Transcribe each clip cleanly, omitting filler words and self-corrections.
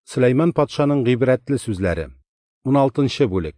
Сөләйман патшаның гыйбрәтле сүзләре. 16 бүлек.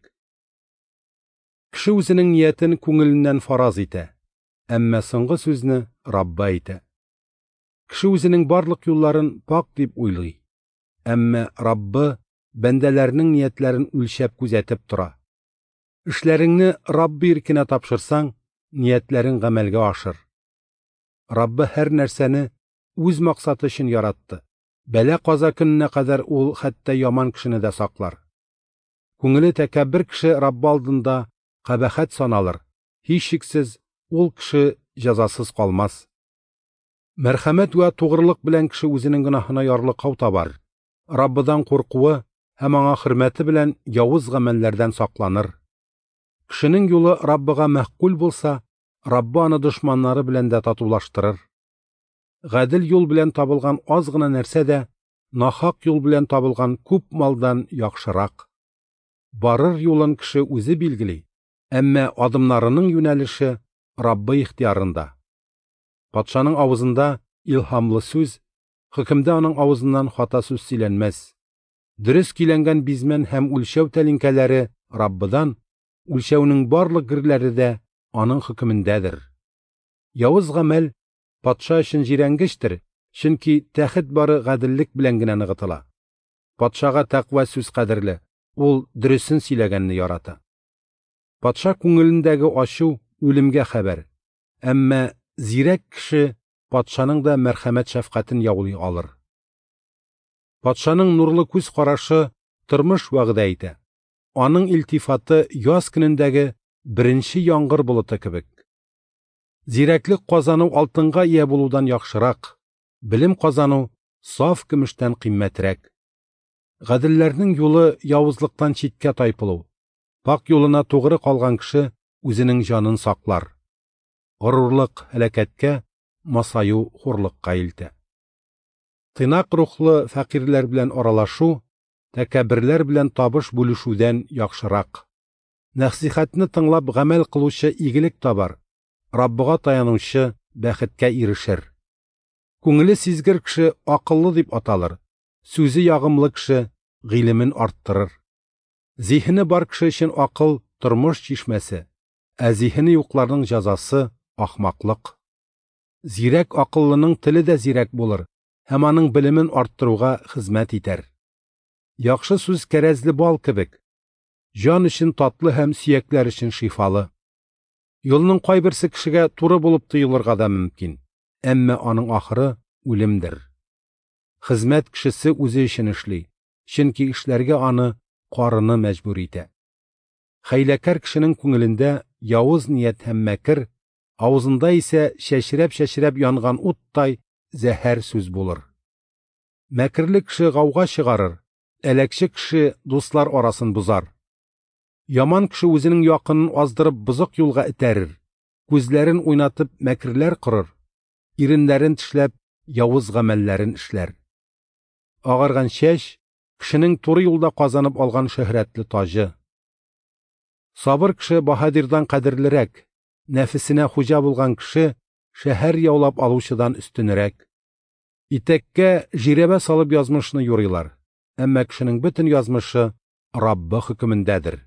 Кеше үзенең ниятен күңеленнән фараз итә, әмма соңгы сүзне Рабба әйтә. Кеше үзенең барлык юлларын пак дип уйлый, әмма Раббы бәндәләрнең ниятләрен үлчәп күзәтеп тора. Эшләреңне Раббы иркенә тапшырсаң, ниятләрең гамәлгә ашыр. Раббы һәр нәрсәне үз максаты өчен яратты. Бәла-каза көненә кадәр ул хәтта яман кешене дә саклар. Күңеле тәкәббер кеше Раббы алдында кабахәт саналыр. Һичшиксез, ул кеше җәзасыз калмас. Мәрхәмәт вә тугрылык белән кеше үзенең гөнаһына ярлыкау табар. Раббыдан куркуы һәм аңа хөрмәте белән явыз гамәлләрдән сакланыр. Кешенең юлы Раббыга мәгъкүл булса, Раббы аны дошманнары белән дә татулаштырыр. Гадел юл белән табылган аз гына нәрсә дә нахак юл белән табылган күп малдан яхшырак. Барыр юлын кеше үзе билгели, әмма адымнарының юнәлеше Раббы ихтиярында. Патшаның авызында илһамлы сүз, хөкемдә аның авызыннан хата сүз сөйләнмәс. Дөрес киләнгән бизмән һәм үлчәү тәлинкәләре Раббыдан, үлчәүнең барлык гирләре дә аның хөкемендәдер. Явыз гамәл патша өчен җирәнгечтер, чөнки тәхет бары гаделлек белән генә ныгытыла. Патшага тәкъва сүз кадерле, ул дөресен сөйләгәнне ярата. Патша күңелендәге ачу үлемгә хәбәр, әмма зирәк кеше патшаның да мәрхәмәт шәфкатен яулый алыр. Патшаның нурлы күз карашы тормыш вәгъдә итә. Аның илтифаты яз көнендәге беренче яңгыр болыты кебек. Зирәклек казану алтынга ия булудан яхшырак, белем казану саф көмештән кыйммәтрәк. Гаделләрнең юлы явызлыктан читкә тайпылу. Пак юлына тугры калган кеше үзенең җанын саклар. Горурлык һәлакәткә, масаю хурлыкка илтә. Тыйнак рухлы фәкыйрьләр белән аралашу, тәкәбберләр белән табыш бүлешүдән яхшырак. Нәсихәтне тыңлап гамәл кылучы игелек табар. Раббыга таянучы бәхеткә ирешер. Күңеле сизгер кеше акыллы дип аталыр. Сүзе ягымлы кеше гыйлемен арттырыр. Зихне бар кеше өчен акыл тормыш чишмәсе, ә зихне юкларның җәзасы ахмаклык. Зирәк акыллының теле дә зирәк булыр, һәм аның белемен арттыруга хезмәт итәр. Яхшы сүз кәрәзле бал кебек, җан өчен татлы һәм сөякләр өчен шифалы. Юлның кайберсе кешегә туры булып тоелырга да мөмкин, әмма аның ахыры үлемдер. Хезмәт кешесе үзе өчен эшли, чөнки эшләргә аны карыны мәҗбүр итә. Хәйләкәр кешенең күңелендә явыз ният һәм мәкер, авызында исә шәшрәп янган уттай зәһәр сүз булыр. Мәкерле кеше гауга чыгарыр, әләкче кеше дуслар арасын бозар. Яман кеше үзенең якынын аздырып бозык юлга этәрер, күзләрен уйнатып мәкерләр кырыр, иреннәрен тешләп явыз гамәлләрен эшләр. Агарган чәч кешенең туры юлда казанып алган шөһрәтле тажы. Сабыр кеше баһадирдан кадерлерәк, нәфесенә хуҗа булган кеше шәһәр яулап алучыдан өстенрәк. Итәккә жирәбә салып язмышны юрыйлар, әмма кешенең бөтен язмышы Раббы хөкемендәдер.